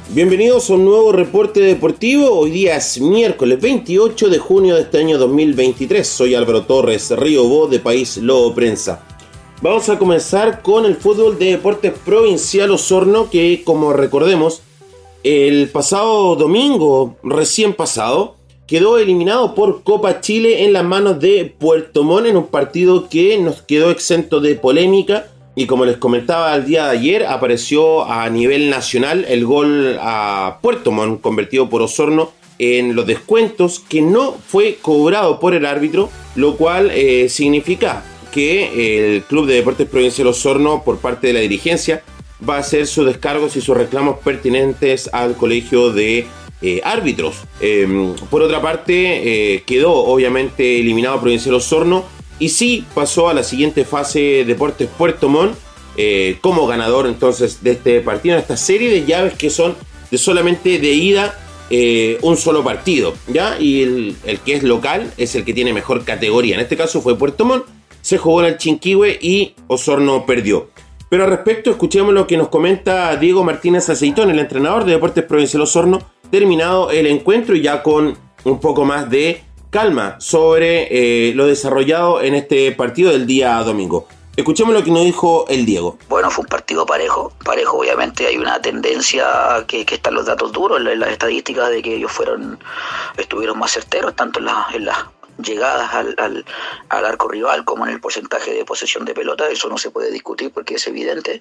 Bienvenidos a un nuevo reporte deportivo. Hoy día es miércoles 28 de junio de este año 2023. Soy Álvaro Torres, Río Bo de País Lobo Prensa. Vamos a comenzar con el fútbol de Deportes Provincial Osorno, que, como recordemos, el pasado domingo, recién pasado, quedó eliminado por Copa Chile en las manos de Puerto Montt en un partido que nos quedó exento de polémica. Y como les comentaba el día de ayer, apareció a nivel nacional el gol a Puerto Montt, convertido por Osorno en los descuentos, que no fue cobrado por el árbitro, lo cual significa que el Club de Deportes Provincial Osorno, por parte de la dirigencia, va a hacer sus descargos y sus reclamos pertinentes al colegio de árbitros. Por otra parte, quedó obviamente eliminado Provincial Osorno y sí pasó a la siguiente fase Deportes Puerto Montt como ganador entonces de este partido, en esta serie de llaves que son de solamente de ida un solo partido, ¿ya? Y el que es local es el que tiene mejor categoría. En este caso fue Puerto Montt, se jugó en el Chinquihue y Osorno perdió. Pero al respecto, escuchemos lo que nos comenta Diego Martínez Aceitón, el entrenador de Deportes Provincial Osorno, terminado el encuentro y ya con un poco más de calma sobre lo desarrollado en este partido del día domingo. Escuchemos lo que nos dijo el Diego. Bueno, fue un partido parejo obviamente hay una tendencia que están los datos duros en las estadísticas de que ellos estuvieron más certeros tanto en las llegadas al arco rival como en el porcentaje de posesión de pelota. Eso no se puede discutir porque es evidente,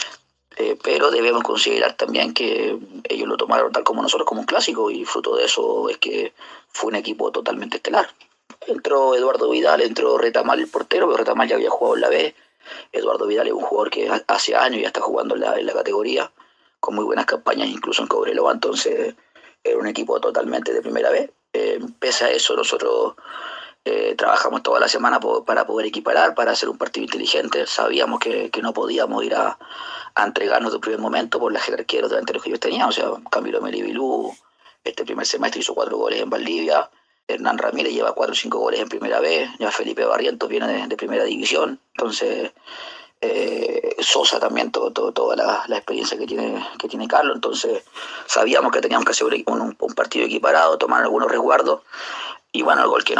pero debemos considerar también que ellos lo tomaron tal como nosotros, como un clásico, y fruto de eso es que fue un equipo totalmente estelar. Entró Eduardo Vidal, entró Retamal el portero, pero Retamal ya había jugado en la B. Eduardo Vidal es un jugador que hace años ya está jugando en la categoría, con muy buenas campañas, incluso en Cobreloa, entonces era un equipo totalmente de primera B. Pese a eso, nosotros trabajamos toda la semana para poder equiparar, para hacer un partido inteligente. Sabíamos que no podíamos ir a entregarnos de un primer momento por la jerarquía de los delanteros que ellos tenían. O sea, Camilo Melibilú, este primer semestre hizo 4 goles en Valdivia. Hernán Ramírez lleva 4 o 5 goles en primera B. Ya Felipe Barrientos viene de primera división. Entonces, Sosa también, toda la experiencia que tiene Carlos. Entonces, sabíamos que teníamos que hacer un partido equiparado, tomar algunos resguardos. Y bueno, el gol que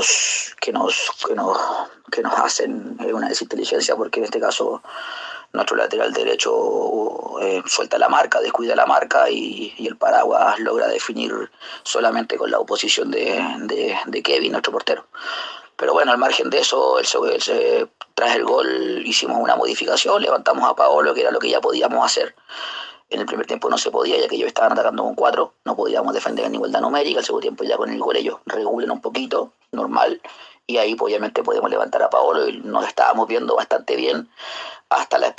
nos hacen es una desinteligencia, porque en este caso nuestro lateral derecho suelta la marca, descuida la marca y el Paraguas logra definir solamente con la oposición de Kevin, nuestro portero. Pero bueno, al margen de eso, tras el gol hicimos una modificación, levantamos a Paolo, que era lo que ya podíamos hacer. En el primer tiempo no se podía, ya que ellos estaban atacando con 4, no podíamos defender en igualdad numérica. El segundo tiempo ya con el gol ellos regulan un poquito, normal, y ahí obviamente podemos levantar a Paolo y nos estábamos viendo bastante bien hasta la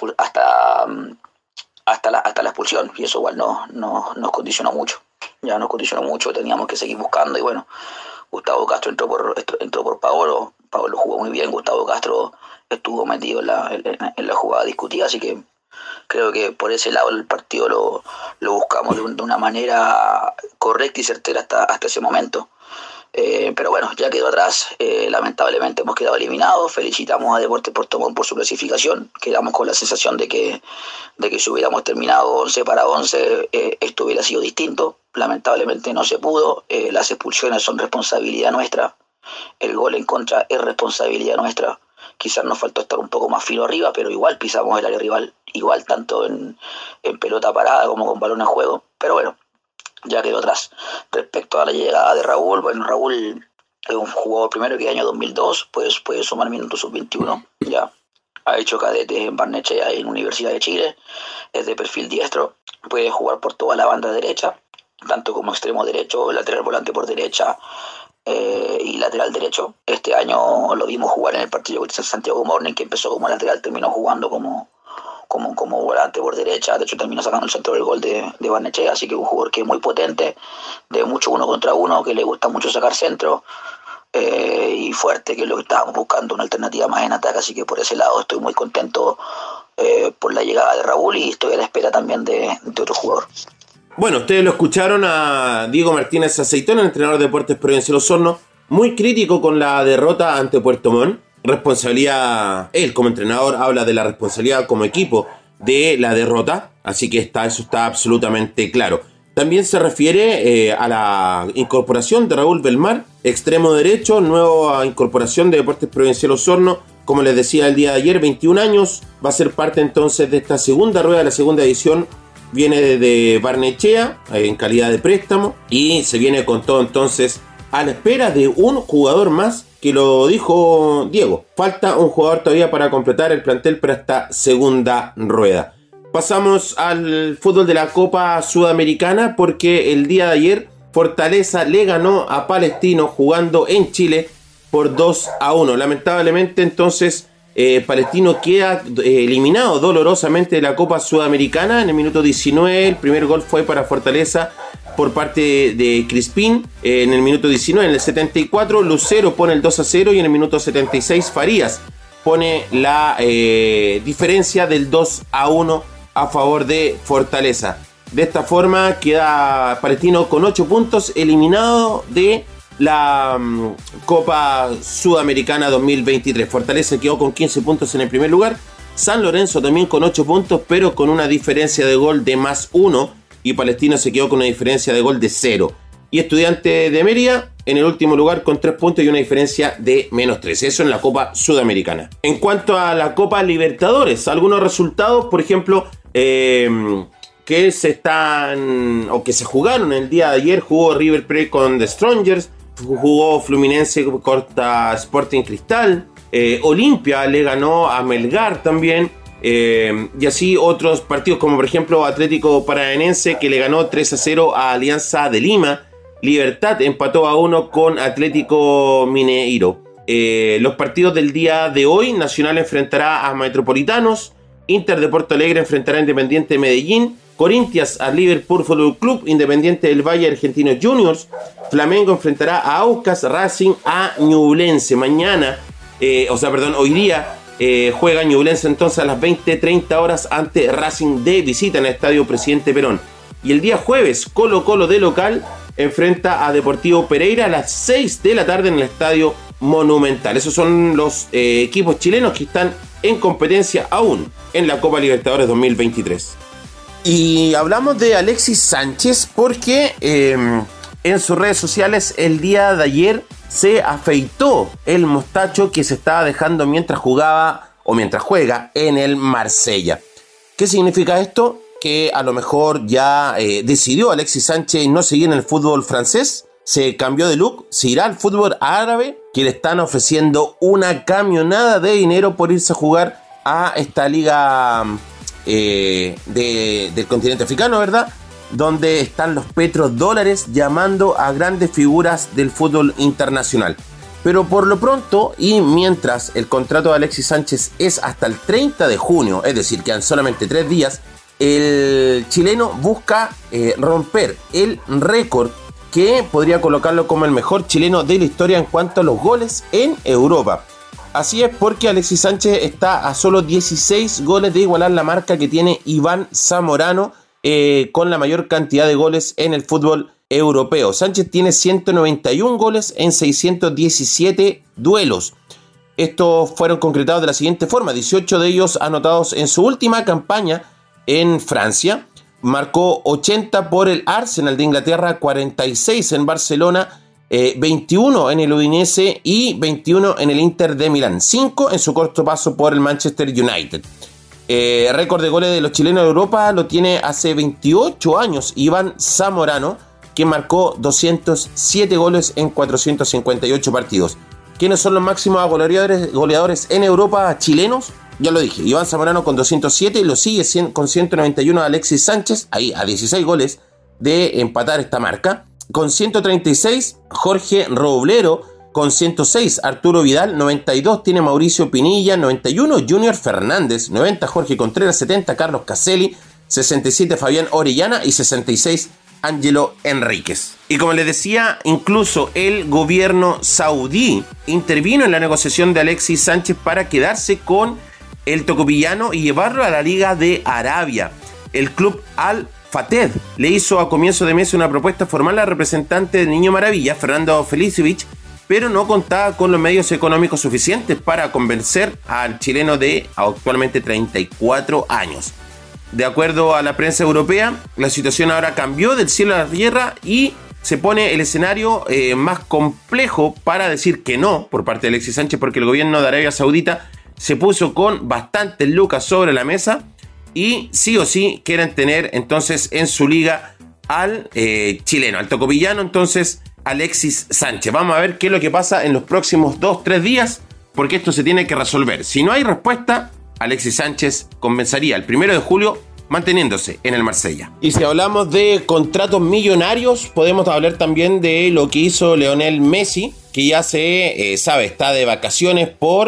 expulsión, y eso igual nos condicionó mucho. Ya nos condicionó mucho, teníamos que seguir buscando, y bueno, Gustavo Castro entró por Paolo jugó muy bien. Gustavo Castro estuvo metido en la jugada discutida, así que creo que por ese lado el partido lo buscamos de una manera correcta y certera hasta ese momento. Pero bueno, ya quedó atrás. Lamentablemente hemos quedado eliminados. Felicitamos a Deportes Puerto Montt por su clasificación. Quedamos con la sensación de que si hubiéramos terminado 11 para 11, esto hubiera sido distinto. Lamentablemente no se pudo. Las expulsiones son responsabilidad nuestra. El gol en contra es responsabilidad nuestra. Quizás nos faltó estar un poco más fino arriba, pero igual pisamos el área rival, igual tanto en pelota parada como con balón en juego. Pero bueno, ya quedó atrás. Respecto a la llegada de Raúl, bueno, Raúl es un jugador primero que año 2002, pues puede sumar minutos sub-21, ya ha hecho cadetes en Barnechea en Universidad de Chile, es de perfil diestro, puede jugar por toda la banda derecha, tanto como extremo derecho, lateral volante por derecha, y lateral derecho. Este año lo vimos jugar en el partido contra Santiago Morning, que empezó como lateral, terminó jugando como volante por derecha. De hecho terminó sacando el centro del gol de Barnechea, así que un jugador que es muy potente, de mucho 1 contra 1, que le gusta mucho sacar centro, y fuerte, que es lo que estábamos buscando, una alternativa más en ataque. Así que por ese lado estoy muy contento por la llegada de Raúl, y estoy a la espera también de otro jugador. Bueno, ustedes lo escucharon a Diego Martínez Aceitón, el entrenador de Deportes Provincial Osorno, muy crítico con la derrota ante Puerto Montt. Responsabilidad, él como entrenador habla de la responsabilidad como equipo de la derrota, así que eso está absolutamente claro. También se refiere a la incorporación de Raúl Belmar, extremo derecho, nueva incorporación de Deportes Provincial Osorno. Como les decía el día de ayer, 21 años, va a ser parte entonces de esta segunda rueda de la segunda edición. Viene de Barnechea en calidad de préstamo y se viene con todo entonces a la espera de un jugador más, que lo dijo Diego. Falta un jugador todavía para completar el plantel para esta segunda rueda. Pasamos al fútbol de la Copa Sudamericana, porque el día de ayer Fortaleza le ganó a Palestino jugando en Chile por 2-1. Lamentablemente entonces Palestino queda eliminado dolorosamente de la Copa Sudamericana en el minuto 19. El primer gol fue para Fortaleza por parte de Crispín en el minuto 19. En el 74 Lucero pone el 2-0 y en el minuto 76 Farías pone la diferencia del 2-1 a favor de Fortaleza. De esta forma queda Palestino con 8 puntos, eliminado de la Copa Sudamericana 2023. Fortaleza quedó con 15 puntos en el primer lugar. San Lorenzo también con 8 puntos, pero con una diferencia de gol de +1. Y Palestino se quedó con una diferencia de gol de 0. Y Estudiantes de Mérida en el último lugar con 3 puntos y una diferencia de -3. Eso en la Copa Sudamericana. En cuanto a la Copa Libertadores, algunos resultados, por ejemplo, que se jugaron el día de ayer. Jugó River Plate con The Strongers, jugó Fluminense contra Sporting Cristal, Olimpia le ganó a Melgar también, y así otros partidos como por ejemplo Atlético Paranaense, que le ganó 3-0 a Alianza de Lima. Libertad empató a 1 con Atlético Mineiro. Los partidos del día de hoy: Nacional enfrentará a Metropolitanos, Inter de Porto Alegre enfrentará a Independiente de Medellín, Corinthians a Liverpool Fútbol Club, Independiente del Valle Argentinos Juniors, Flamengo enfrentará a Aucas, Racing a Ñublense. Hoy día juega Ñublense entonces a las 20:30 horas ante Racing de visita en el Estadio Presidente Perón. Y el día jueves, Colo Colo de local enfrenta a Deportivo Pereira a las 6 de la tarde en el Estadio Monumental. Esos son los equipos chilenos que están en competencia aún en la Copa Libertadores 2023. Y hablamos de Alexis Sánchez porque en sus redes sociales el día de ayer se afeitó el mostacho que se estaba dejando mientras jugaba o mientras juega en el Marsella. ¿Qué significa esto? Que a lo mejor ya decidió Alexis Sánchez no seguir en el fútbol francés, se cambió de look, se irá al fútbol árabe, que le están ofreciendo una camionada de dinero por irse a jugar a esta liga del continente africano, ¿verdad? Donde están los petrodólares llamando a grandes figuras del fútbol internacional. Pero por lo pronto, y mientras el contrato de Alexis Sánchez es hasta el 30 de junio, es decir, quedan solamente 3 días, el chileno busca romper el récord que podría colocarlo como el mejor chileno de la historia en cuanto a los goles en Europa. Así es, porque Alexis Sánchez está a solo 16 goles de igualar la marca que tiene Iván Zamorano con la mayor cantidad de goles en el fútbol europeo. Sánchez tiene 191 goles en 617 duelos. Estos fueron concretados de la siguiente forma: 18 de ellos anotados en su última campaña en Francia. Marcó 80 por el Arsenal de Inglaterra, 46 en Barcelona, 21 en el Udinese y 21 en el Inter de Milán, 5 en su corto paso por el Manchester United. Récord de goles de los chilenos de Europa lo tiene hace 28 años Iván Zamorano, que marcó 207 goles en 458 partidos. ¿Quiénes son los máximos goleadores en Europa chilenos? Ya lo dije, Iván Zamorano con 207, y lo sigue con 191 Alexis Sánchez, ahí a 16 goles de empatar esta marca. Con 136, Jorge Roblero. Con 106, Arturo Vidal. 92 tiene Mauricio Pinilla. 91, Junior Fernández. 90, Jorge Contreras. 70, Carlos Caselli. 67, Fabián Orellana. Y 66, Ángelo Enríquez. Y como les decía, incluso el gobierno saudí intervino en la negociación de Alexis Sánchez para quedarse con el tocopillano y llevarlo a la Liga de Arabia. El club Al-Fateh le hizo a comienzo de mes una propuesta formal al representante del Niño Maravilla, Fernando Felicevich, pero no contaba con los medios económicos suficientes para convencer al chileno de actualmente 34 años. de acuerdo a la prensa europea, la situación ahora cambió del cielo a la tierra y se pone el escenario más complejo para decir que no por parte de Alexis Sánchez, porque el gobierno de Arabia Saudita se puso con bastantes lucas sobre la mesa y sí o sí quieren tener entonces en su liga al chileno, al tocopillano, entonces Alexis Sánchez. Vamos a ver qué es lo que pasa en los próximos 2-3 días, porque esto se tiene que resolver. Si no hay respuesta, Alexis Sánchez comenzaría el 1 de julio manteniéndose en el Marsella. Y si hablamos de contratos millonarios, podemos hablar también de lo que hizo Lionel Messi, que ya se sabe, está de vacaciones por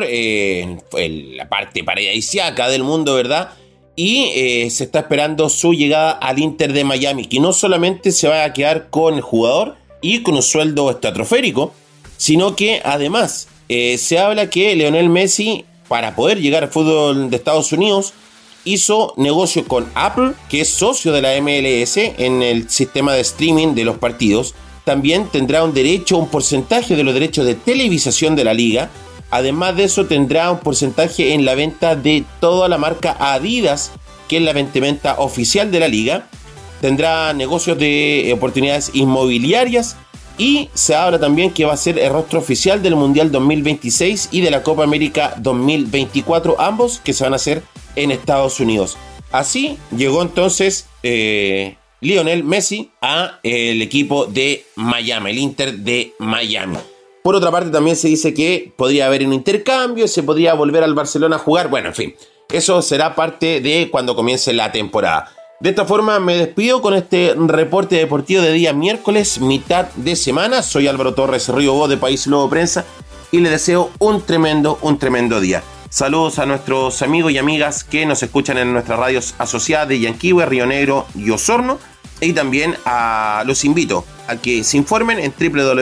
la parte paradisíaca del mundo, ¿verdad? Y se está esperando su llegada al Inter de Miami, que no solamente se va a quedar con el jugador y con un sueldo estratosférico, sino que además se habla que Lionel Messi, para poder llegar al fútbol de Estados Unidos, hizo negocio con Apple, que es socio de la MLS en el sistema de streaming de los partidos. También tendrá un porcentaje de los derechos de televisación de la liga. Además de eso, tendrá un porcentaje en la venta de toda la marca Adidas, que es la vestimenta oficial de la liga. Tendrá negocios de oportunidades inmobiliarias y se habla también que va a ser el rostro oficial del Mundial 2026 y de la Copa América 2024, ambos que se van a hacer en Estados Unidos. Así llegó entonces Lionel Messi a el equipo de Miami, el Inter de Miami. Por otra parte, también se dice que podría haber un intercambio, se podría volver al Barcelona a jugar. Bueno, en fin, eso será parte de cuando comience la temporada. De esta forma me despido con este reporte deportivo de día miércoles, mitad de semana. Soy Álvaro Torres Río de País Lobo Prensa y les deseo un tremendo día. Saludos a nuestros amigos y amigas que nos escuchan en nuestras radios asociadas de Yanquihue, Río Negro y Osorno. Y también los invito a que se informen en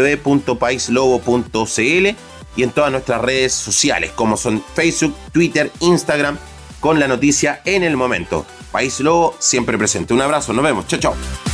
www.paislobo.cl y en todas nuestras redes sociales, como son Facebook, Twitter, Instagram, con la noticia en el momento. País Lobo siempre presente. Un abrazo, nos vemos. Chao, chao.